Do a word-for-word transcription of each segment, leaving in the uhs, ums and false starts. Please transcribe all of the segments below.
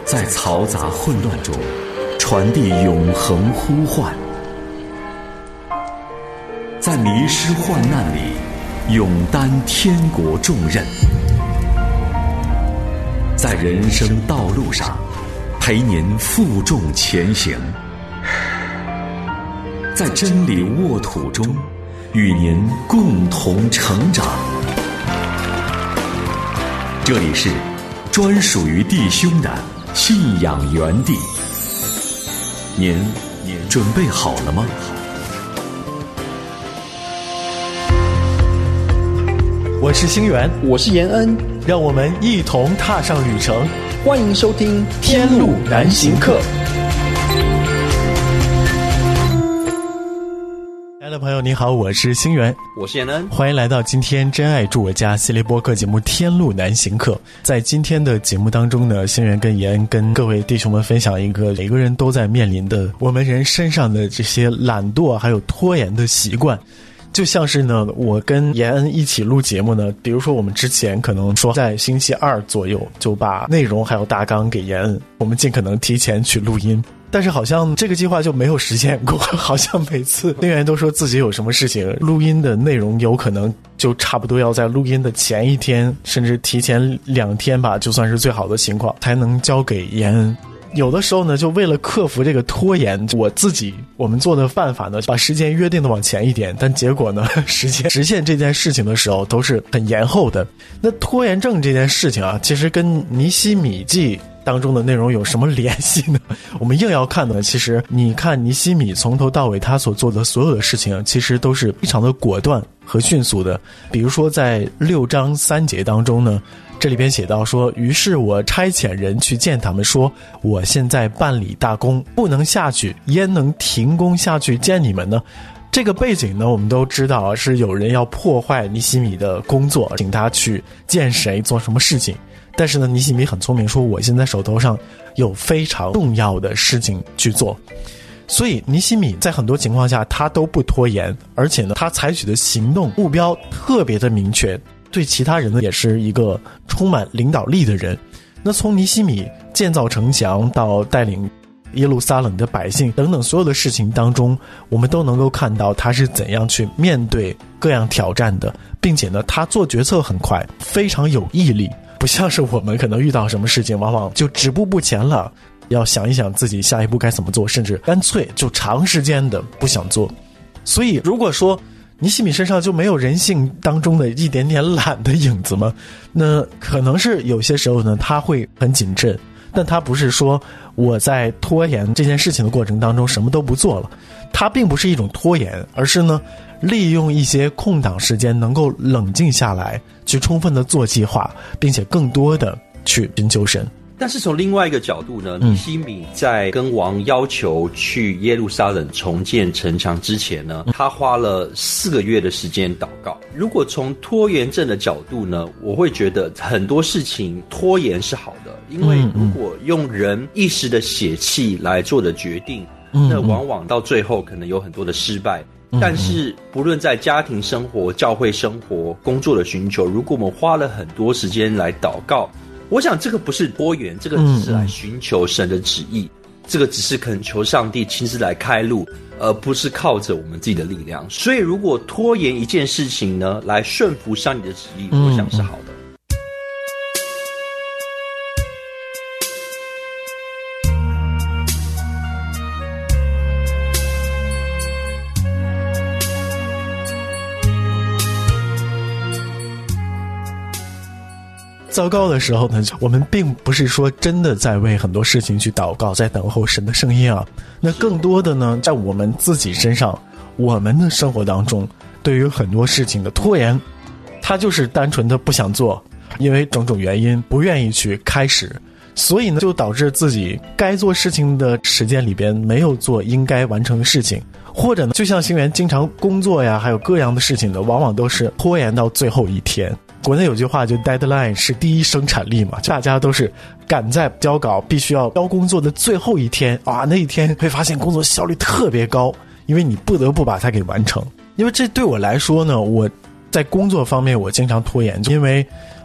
在嘈杂混乱中传递永恒呼唤，在迷失患难里勇担天国重任，在人生道路上陪您负重前行，在真理沃土中与您共同成长。这里是专属于弟兄的信仰园地，您准备好了吗？ 我是星源， 我是延恩， 让我们一同踏上旅程。 欢迎收听《天路难行客》。 亲爱的朋友你好，我是星源， 我是延恩， 欢迎来到今天真爱住我家系列播客节目《天路难行客》。在今天的节目当中呢，星源跟延恩跟各位弟兄们分享一个每个人都在面临的我们人身上的这些懒惰还有拖延的习惯。就像是呢，我跟延恩一起录节目呢，比如说我们之前可能说在星期二左右就把内容还有大纲给延恩，我们尽可能提前去录音，但是好像这个计划就没有实现过，好像每次星源都说自己有什么事情，录音的内容有可能就差不多要在录音的前一天甚至提前两天吧，就算是最好的情况才能交给延恩。有的时候呢，就为了克服这个拖延，我自己我们做的办法呢，把时间约定的往前一点，但结果呢，实现实现这件事情的时候都是很延后的。那拖延症这件事情啊，其实跟尼希米记当中的内容有什么联系呢？我们硬要看呢，其实你看尼希米从头到尾他所做的所有的事情，其实都是非常的果断和迅速的。比如说在六章三节当中呢，这里边写到说，于是我差遣人去见他们说，我现在办理大工，不能下去，焉能停工下去见你们呢？这个背景呢，我们都知道是有人要破坏尼希米的工作，请他去见谁做什么事情。但是呢，尼希米很聪明，说我现在手头上有非常重要的事情去做。所以尼希米在很多情况下他都不拖延，而且呢，他采取的行动目标特别的明确，对其他人呢也是一个充满领导力的人。那从尼希米建造城墙到带领耶路撒冷的百姓等等所有的事情当中，我们都能够看到他是怎样去面对各样挑战的，并且呢，他做决策很快，非常有毅力，不像是我们可能遇到什么事情往往就止步不前了，要想一想自己下一步该怎么做，甚至干脆就长时间的不想做。所以如果说尼希米身上就没有人性当中的一点点懒的影子吗？那可能是有些时候呢，他会很谨慎，但他不是说我在拖延这件事情的过程当中什么都不做了，他并不是一种拖延，而是呢，利用一些空档时间能够冷静下来，去充分的做计划，并且更多的去寻求神。 但是从另外一个角度呢，尼希米在跟王要求去耶路撒冷重建城墙之前呢，他花了四个月的时间祷告。如果从拖延症的角度呢，我会觉得很多事情拖延是好的，因为如果用人一时的血气来做的决定，那往往到最后可能有很多的失败。但是不论在家庭生活、教会生活、工作的寻求，如果我们花了很多时间来祷告，我想这个不是拖延，这个只是来寻求神的旨意，这个只是恳求上帝亲自来开路，而不是靠着我们自己的力量。所以如果拖延一件事情呢，来顺服上帝的旨意，我想是好的。 糟糕的时候呢，我们并不是说真的在为很多事情去祷告，在等候神的声音啊。那更多的呢，在我们自己身上，我们的生活当中，对于很多事情的拖延，他就是单纯的不想做，因为种种原因不愿意去开始，所以呢，就导致自己该做事情的时间里边没有做应该完成的事情，或者呢，就像星源经常工作呀，还有各样的事情呢，往往都是拖延到最后一天。国内有句话就 deadline 是第一生产力嘛，大家都是赶在交稿必须要交工作的最后一天啊，那一天会发现工作效率特别高，因为你不得不把它给完成。因为这对我来说呢，我在工作方面我经常拖延，因为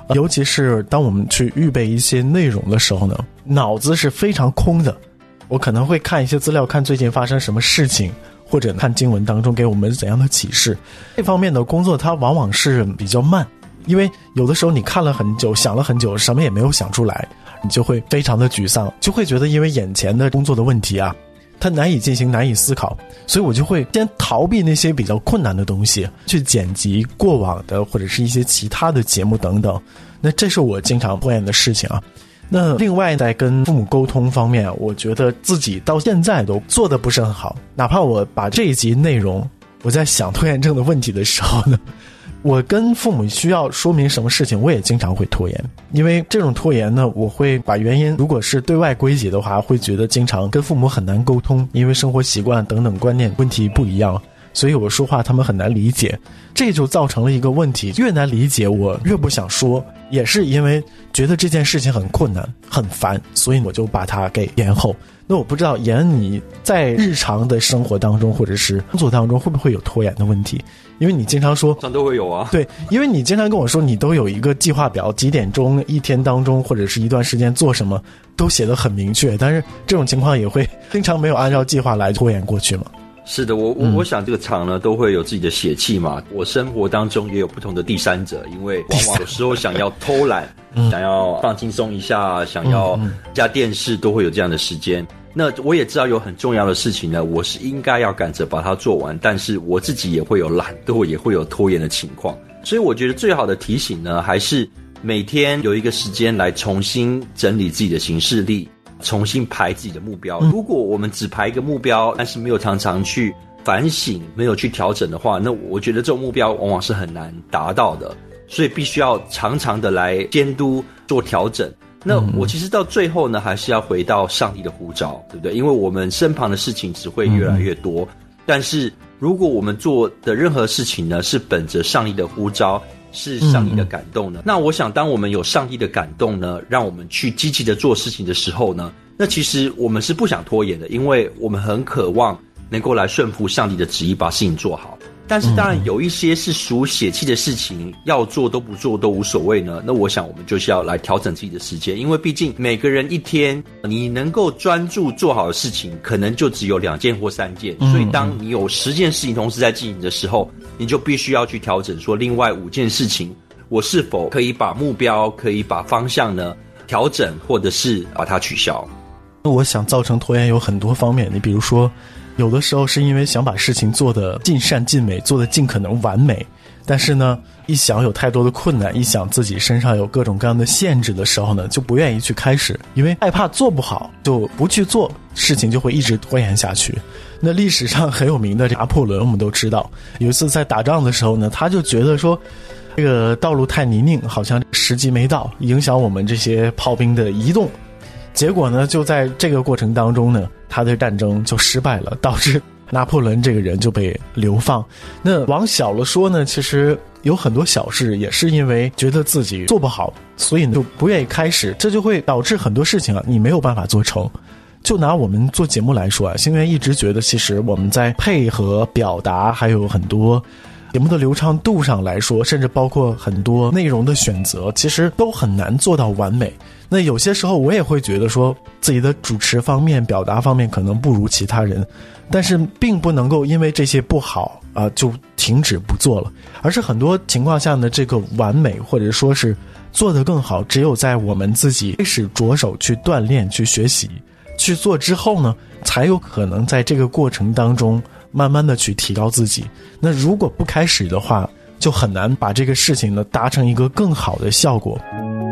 尤其是当我们去预备一些内容的时候呢，脑子是非常空的。我可能会看一些资料，看最近发生什么事情，或者看经文当中给我们怎样的启示。这方面的工作它往往是比较慢，因为有的时候你看了很久，想了很久，什么也没有想出来，你就会非常的沮丧，就会觉得因为眼前的工作的问题啊，它难以进行，难以思考，所以我就会先逃避那些比较困难的东西，去剪辑过往的或者是一些其他的节目等等。那这是我经常拖延的事情啊。那另外在跟父母沟通方面，我觉得自己到现在都做得不是很好。哪怕我把这一集内容，我在想拖延症的问题的时候呢，我跟父母需要说明什么事情，我也经常会拖延。因为这种拖延呢，我会把原因如果是对外归结的话，会觉得经常跟父母很难沟通，因为生活习惯等等观念问题不一样，所以我说话他们很难理解，这就造成了一个问题，越难理解我越不想说，也是因为觉得这件事情很困难很烦，所以我就把它给延后。那我不知道妍你在日常的生活当中或者是工作当中会不会有拖延的问题？因为你经常说常都会有啊。 对，因为你经常跟我说你都有一个计划表，几点钟一天当中或者是一段时间做什么都写得很明确，但是这种情况也会经常没有按照计划来拖延过去嘛。 是的，我我、嗯、我想这个厂呢都会有自己的血气嘛。我生活当中也有不同的第三者，因为往往有时候想要偷懒，嗯、想要放轻松一下，想要加电视，都会有这样的时间。那我也知道有很重要的事情呢，我是应该要赶着把它做完，但是我自己也会有懒惰，也会有拖延的情况。所以我觉得最好的提醒呢，还是每天有一个时间来重新整理自己的行事历，重新排自己的目标。如果我们只排一个目标，但是没有常常去反省，没有去调整的话，那我觉得这种目标往往是很难达到的。所以必须要常常的来监督做调整。那我其实到最后呢，还是要回到上帝的呼召，对不对？因为我们身旁的事情只会越来越多，但是如果我们做的任何事情呢，是本着上帝的呼召，是上帝的感动呢，那我想当我们有上帝的感动呢，让我们去积极的做事情的时候呢，那其实我们是不想拖延的，因为我们很渴望能够来顺服上帝的旨意，把事情做好。但是当然有一些是属血气的事情，要做都不做都无所谓呢，那我想我们就是要来调整自己的时间，因为毕竟每个人一天你能够专注做好的事情可能就只有两件或三件，所以当你有十件事情同时在进行的时候，你就必须要去调整说另外五件事情我是否可以把目标可以把方向呢调整，或者是把它取消。 我想造成拖延有很多方面，你比如说有的时候是因为想把事情做得尽善尽美，做得尽可能完美，但是呢一想有太多的困难，一想自己身上有各种各样的限制的时候呢，就不愿意去开始，因为害怕做不好，就不去做，事情就会一直拖延下去。那历史上很有名的拿破仑我们都知道，有一次在打仗的时候呢，他就觉得说这个道路太泥泞，好像时机没到，影响我们这些炮兵的移动，结果呢就在这个过程当中呢，他的战争就失败了，导致拿破仑这个人就被流放。那往小了说呢，其实有很多小事也是因为觉得自己做不好，所以就不愿意开始，这就会导致很多事情啊你没有办法做成。就拿我们做节目来说啊，星源一直觉得其实我们在配合表达还有很多节目的流畅度上来说，甚至包括很多内容的选择，其实都很难做到完美。那有些时候我也会觉得说自己的主持方面表达方面可能不如其他人，但是并不能够因为这些不好啊、呃、就停止不做了，而是很多情况下呢，这个完美或者说是做得更好，只有在我们自己开始着手去锻炼去学习去做之后呢，才有可能在这个过程当中慢慢的去提高自己。那如果不开始的话，就很难把这个事情呢达成一个更好的效果。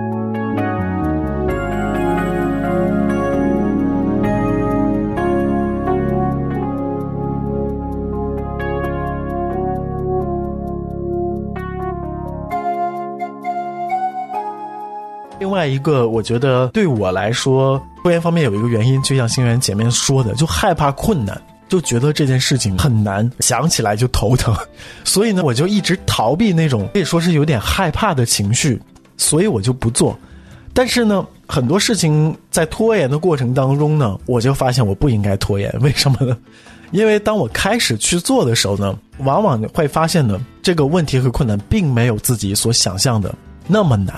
另外一个我觉得对我来说拖延方面有一个原因，就像星源前面说的，就害怕困难，就觉得这件事情很难，想起来就头疼，所以呢我就一直逃避那种可以说是有点害怕的情绪，所以我就不做。但是呢很多事情在拖延的过程当中呢，我就发现我不应该拖延。为什么呢？因为当我开始去做的时候呢，往往会发现呢这个问题和困难并没有自己所想象的那么难。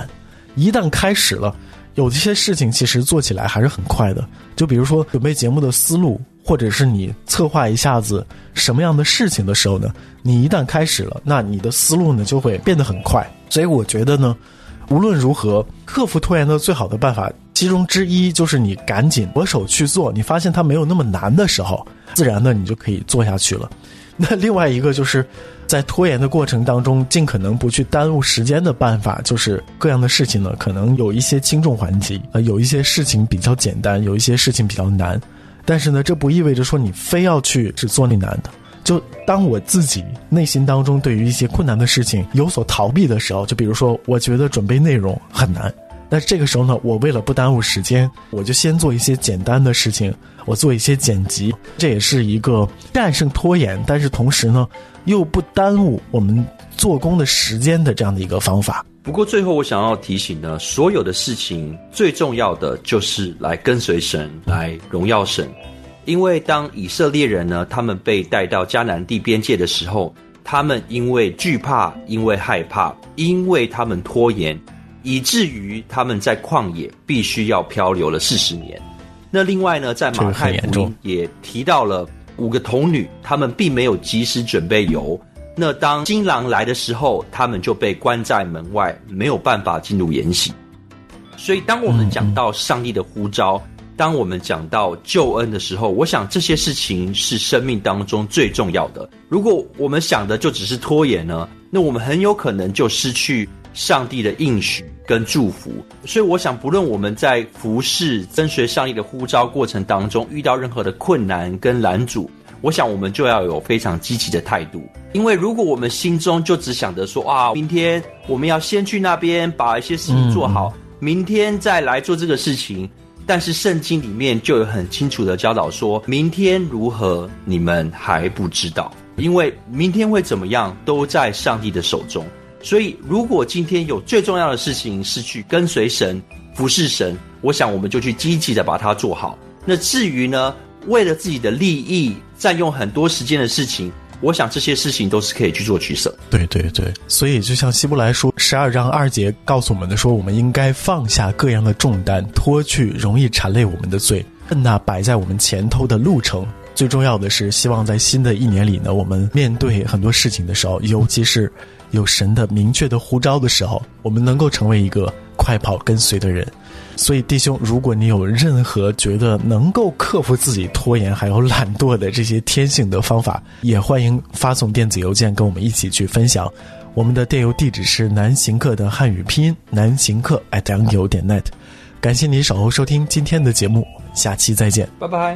一旦开始了，有些事情其实做起来还是很快的。就比如说准备节目的思路，或者是你策划一下子什么样的事情的时候呢，你一旦开始了，那你的思路呢就会变得很快。所以我觉得呢，无论如何，克服拖延的最好的办法其中之一就是你赶紧着手去做，你发现它没有那么难的时候，自然的你就可以做下去了。那另外一个就是在拖延的过程当中尽可能不去耽误时间的办法，就是各样的事情呢可能有一些轻重缓急，呃，有一些事情比较简单，有一些事情比较难，但是呢这不意味着说你非要去只做那难的。就当我自己内心当中对于一些困难的事情有所逃避的时候，就比如说我觉得准备内容很难，但这个时候呢，我为了不耽误时间，我就先做一些简单的事情，我做一些剪辑，这也是一个战胜拖延，但是同时呢又不耽误我们做工的时间的这样的一个方法。 不过最后我想要提醒呢，所有的事情最重要的就是来跟随神，来荣耀神。因为当以色列人呢，他们被带到迦南地边界的时候，他们因为惧怕，因为害怕，因为他们拖延，以至于他们在旷野必须要漂流了四十年。那另外呢，在马太福音也提到了五个童女，他们并没有及时准备油。那当新郎来的时候，他们就被关在门外，没有办法进入筵席。所以当我们讲到上帝的呼召，嗯嗯当我们讲到救恩的时候，我想这些事情是生命当中最重要的。如果我们想的就只是拖延呢，那我们很有可能就失去上帝的应许跟祝福。所以我想不论我们在服事跟随上帝的呼召过程当中遇到任何的困难跟拦阻，我想我们就要有非常积极的态度。因为如果我们心中就只想着说啊，明天我们要先去那边把一些事情做好，嗯、明天再来做这个事情，但是圣经里面就有很清楚的教导说，明天如何你们还不知道，因为明天会怎么样都在上帝的手中。所以如果今天有最重要的事情是去跟随神服侍神，我想我们就去积极的把它做好。那至于呢，为了自己的利益占用很多时间的事情，我想这些事情都是可以去做取舍。 对对对，所以就像希伯来书十二章二节告诉我们的说，我们应该放下各样的重担，脱去容易缠累我们的罪，奔那摆在我们前头的路程。最重要的是，希望在新的一年里呢，我们面对很多事情的时候，尤其是有神的明确的呼召的时候，我们能够成为一个快跑跟随的人。所以弟兄，如果你有任何觉得能够克服自己拖延还有懒惰的这些天性的方法，也欢迎发送电子邮件跟我们一起去分享。我们的电邮地址是南行客的汉语拼音南行客 at 洋油点 net。 感谢你稍后收听今天的节目，下期再见， 拜拜。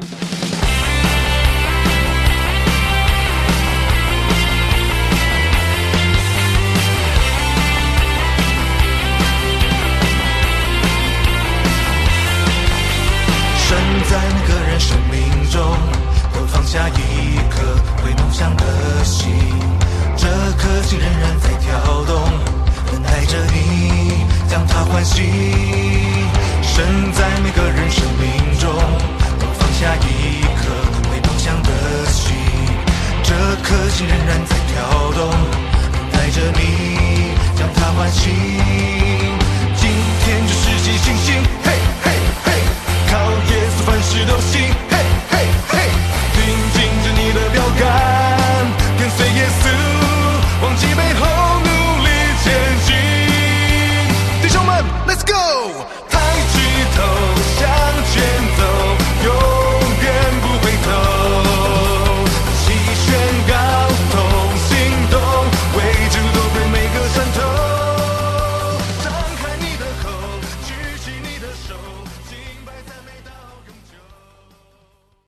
在每个人生命中都放下一颗为梦想的心，这颗心仍然在跳动，等待着你将它唤醒。神在每个人生命中都放下一颗为梦想的心，这颗心仍然在跳动，等待着你将它唤醒。